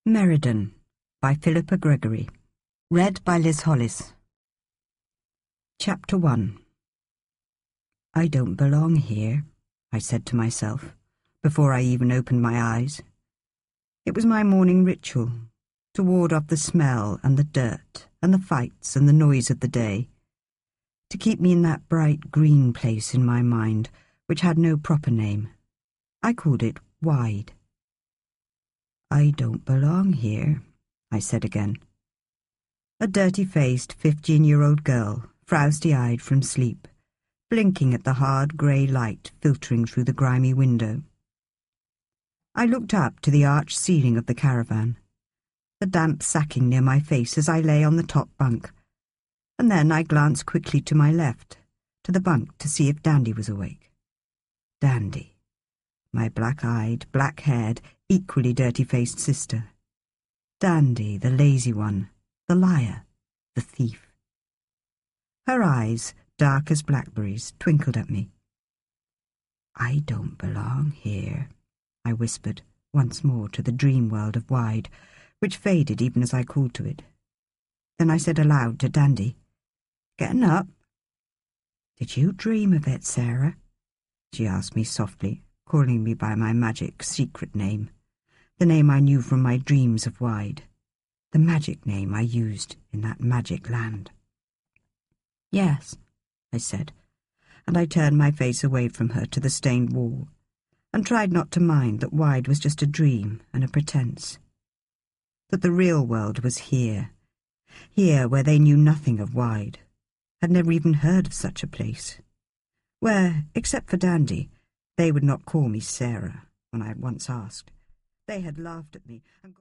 Meriden by Philippa Gregory. Read by Liz Hollis. Chapter 1. I don't belong here, I said to myself, before I even opened my eyes. It was my morning ritual, to ward off the smell and the dirt and the fights and the noise of the day, to keep me in that bright green place in my mind which had no proper name. I called it Wide. I don't belong here, I said again. A dirty-faced 15-year-old girl, frowsty-eyed from sleep, blinking at the hard grey light filtering through the grimy window. I looked up to the arched ceiling of the caravan, the damp sacking near my face as I lay on the top bunk, and then I glanced quickly to my left, to the bunk to see if Dandy was awake. Dandy, my black-eyed, black-haired, equally dirty-faced sister. Dandy, the lazy one, the liar, the thief. Her eyes, dark as blackberries, twinkled at me. I don't belong here, I whispered once more to the dream world of Wide, which faded even as I called to it. Then I said aloud to Dandy, "Getting up?" "Did you dream of it, Sarah?" she asked me softly, calling me by my magic secret name, the name I knew from my dreams of Wide, the magic name I used in that magic land. "Yes," I said, and I turned my face away from her to the stained wall, and tried not to mind that Wide was just a dream and a pretence, that the real world was here where they knew nothing of Wide, had never even heard of such a place, where, except for Dandy, they would not call me Sarah when I had once asked. They had laughed at me and